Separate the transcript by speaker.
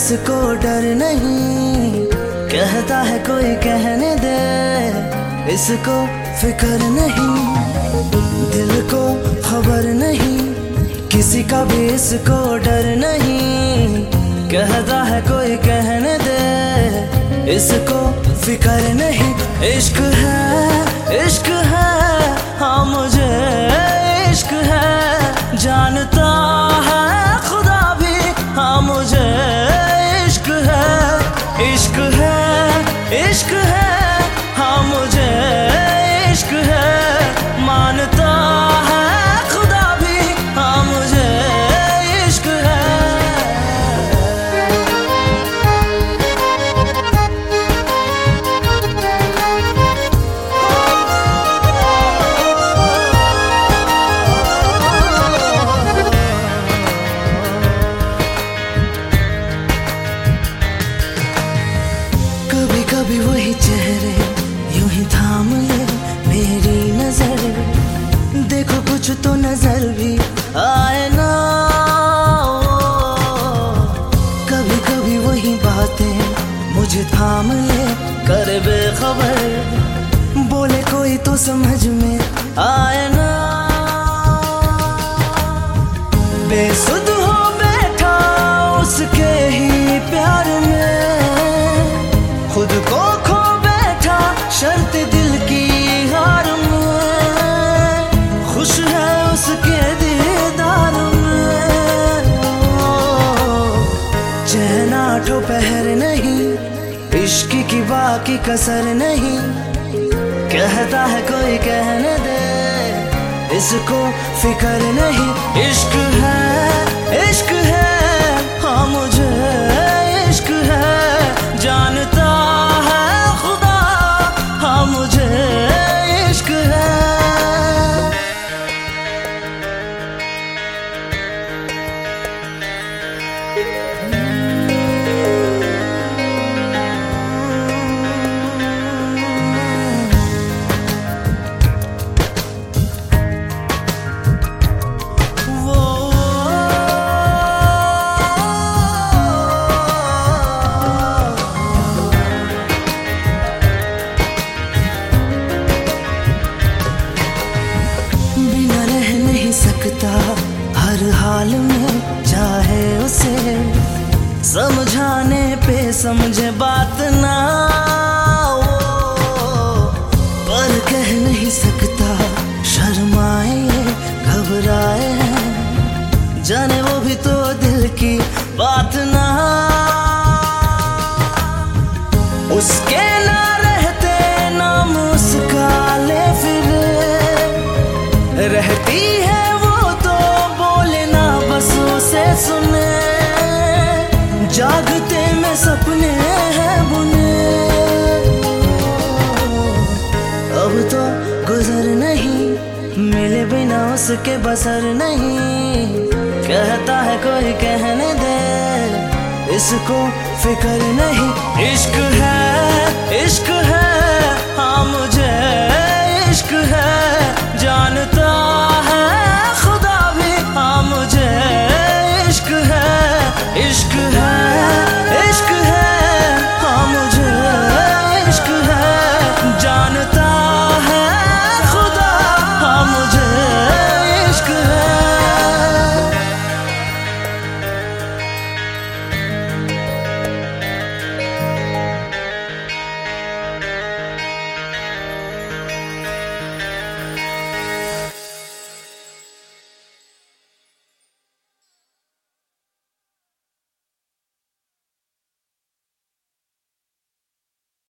Speaker 1: इसको डर नहीं, कहता है कोई कहने दे, इसको फिक्र नहीं, दिल को खबर नहीं, किसी का भी इसको डर नहीं, कहता है कोई कहने दे, इसको फिक्र नहीं। इश्क है हाँ मुझे इश्क है, जानता है खुदा भी हाँ मुझे इश्क है। इश्क है हाँ मुझे इश्क है, मानता है खुदा भी हाँ मुझे इश्क है। कभी कभी वही चेहरे यूं ही थाम ले मेरी नजर, देखो कुछ तो नजर भी आए ना। कभी कभी वही बातें मुझे थाम ले कर बेखबर, बोले कोई तो समझ में आए ना। बेसुध हो बैठा उसके ही प्यार में, खुद को खो बैठा शर्त दिल की हार में, खुश है उसके दीदार में। चैन आठों पहर नहीं, इश्क की बाकी कसर नहीं, कहता है कोई कहने दे, इसको फिक्र नहीं। इश्क है हाँ मुझे इश्क है, जानता है खुदा हाँ मुझे इश्क है। सकता हर हाल में चाहे उसे, समझाने पे समझे बात ना पर कह नहीं सकता, शर्माए घबराए हैं, जाने वो भी तो दिल की बात ना। उसके ना रहते नाम उसका ले फिर, रहती है से सुने, जागते में सपने हैं बुने। अब तो गुजर नहीं, मिले बिना उसके बसर नहीं, कहता है कोई कहने दे, इसको फिक्र नहीं। इश्क है